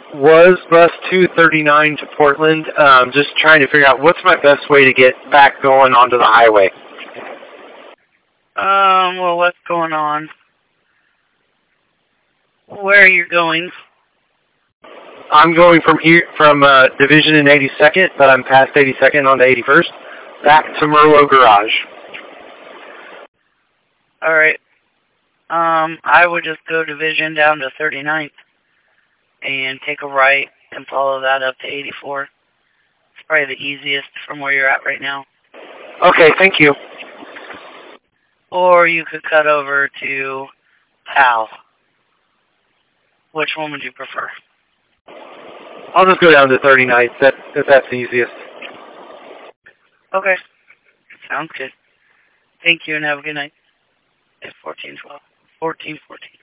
was bus 239 to Portland. Just trying to figure out what's my best way to get back going onto the highway. Well, what's going on? Where are you going? I'm going from Division and 82nd, but I'm past 82nd on to 81st, back to Merlot Garage. All right. I would just go Division down to 39th and take a right and follow that up to 84. It's probably the easiest from where you're at right now. Okay, thank you. Or you could cut over to Powell. Which one would you prefer? I'll just go down to 39th, if that's the easiest. Okay. Sounds good. Thank you and have a good night. At 14:12. 14:14.